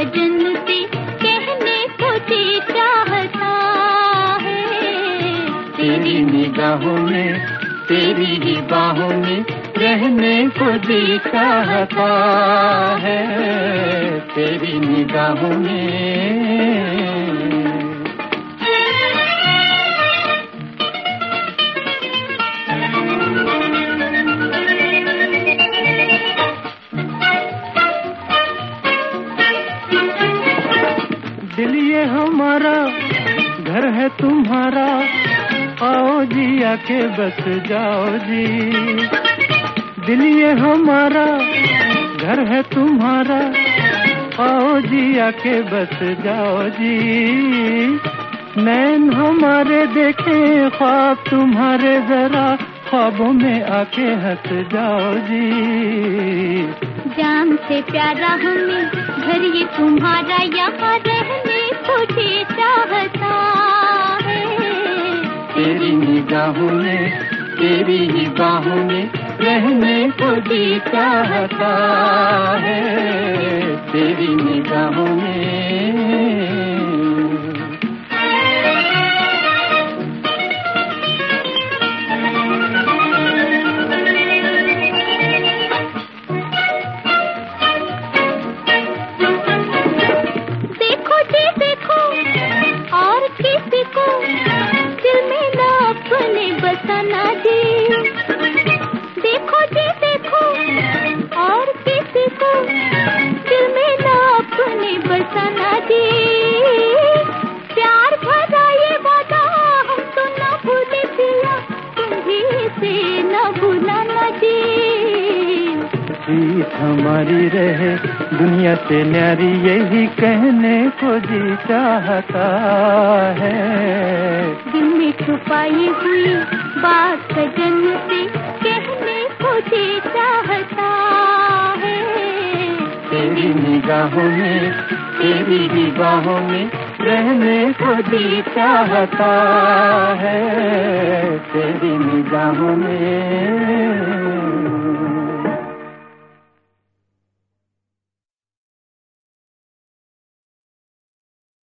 सजन से कहने को जी चाहता है। तेरी निगाहों में, तेरी ही बाहों में रहने को जी चाहता है। तेरी निगाहों में। दिल ये हमारा घर है तुम्हारा, आओ जी आके बस जाओ जी। दिल ये हमारा घर है तुम्हारा, आओ जी आके बस जाओ जी। नैन हमारे देखे ख्वाब तुम्हारे, जरा ख्वाबों में आके हंस जाओ जी। जान से प्यारा हमें घर ये तुम्हारा, यहाँ रहने को जी चाहता है। तेरी निगाहों में, तेरी ही बाहों में रहने को जी चाहता है। तेरी निगाहों में। बसाना जी, देखो जी देखो और किसी को दिल में ना अपने बसाना जी। प्यार भरा ये वादा हम तो ना भूले पिया, तुम्हीं से ना भूलाना जी। जीत हमारी रहे दुनिया से न्यारी, यही कहने को जी चाहता है। दिल में छुपाई हुई बात सजन से कहने को जी चाहता है। तेरी निगाहों में, तेरी ही बाहों में रहने को जी चाहता है। तेरी निगाहों में।